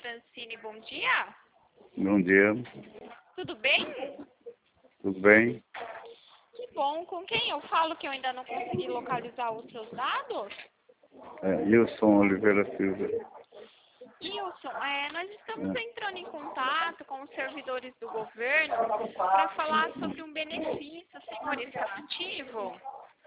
Francine, bom dia. Bom dia. Tudo bem? Tudo bem? Que bom. Com quem eu falo que eu ainda não consegui localizar os seus dados? Wilson Oliveira Silva. Wilson, nós estamos entrando em contato com os servidores do governo para falar sobre um benefício. O senhor está ativo?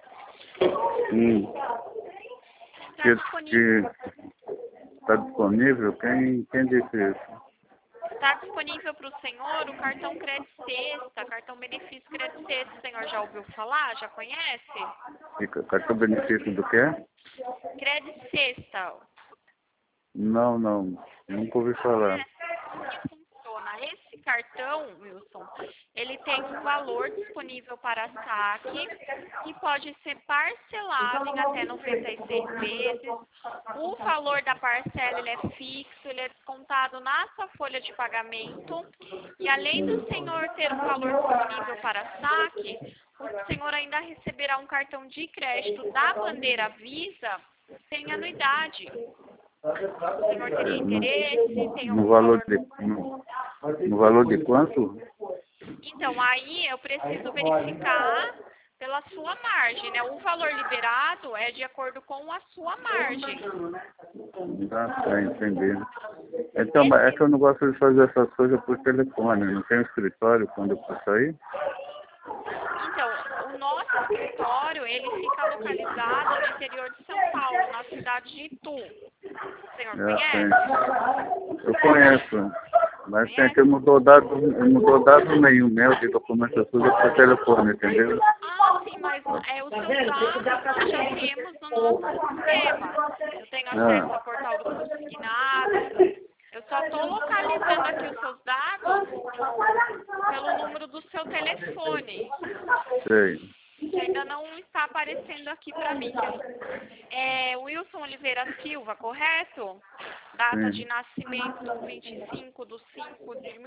Está disponível? Está disponível? Quem disse isso? Está disponível para o senhor o cartão Crédito Sexta, cartão Benefício Crédito Sexta. O senhor já ouviu falar? Já conhece? Cartão benefício do quê? Crédito Sexta. Não, nunca ouvi falar. Como que funciona? Esse cartão, Wilson, ele tem um valor disponível para saque que pode ser parcelado em até 96 vezes. O valor da parcela ele é fixo, ele é descontado na sua folha de pagamento. E além do senhor ter um valor disponível para saque, o senhor ainda receberá um cartão de crédito da bandeira Visa sem anuidade. O senhor teria interesse? Tem algum valor? No valor de quanto? Então, aí eu preciso verificar pela sua margem, né? O valor liberado é de acordo com a sua margem. Tá, entendi. Então, é que eu não gosto de fazer essas coisas por telefone. Não tem escritório quando eu for sair? Então, o nosso escritório, ele fica localizado no interior de São Paulo, na cidade de Itu. O senhor conhece? Eu conheço, mas tem que mudou dado nenhum meu de documento tudo por telefone, entendeu? Ah, sim, mas os seus dados nós já temos no nosso sistema. Eu tenho acesso ao portal do consignado. Eu só estou localizando aqui os seus dados pelo número do seu telefone. Sei. Que ainda não está aparecendo aqui para mim. É Wilson Oliveira Silva, correto? Data de nascimento 25 de 5 de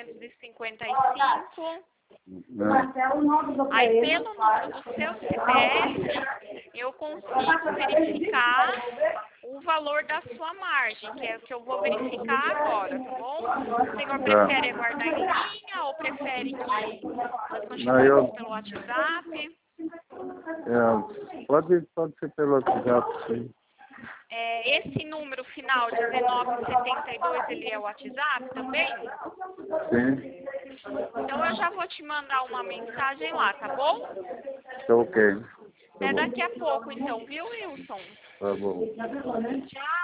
1955. Aí, pelo número do seu CPF, eu consigo verificar o valor da sua margem, que é o que eu vou verificar agora, tá bom? O senhor prefere aguardar em linha ou prefere que nós continuemos pelo WhatsApp? Pode ser pelo WhatsApp, sim. Esse número final, 1972, ele é o WhatsApp também? Sim. Então eu já vou te mandar uma mensagem lá, tá bom? Tá ok. Até daqui a pouco então, viu, Wilson? Tá bom. Tchau.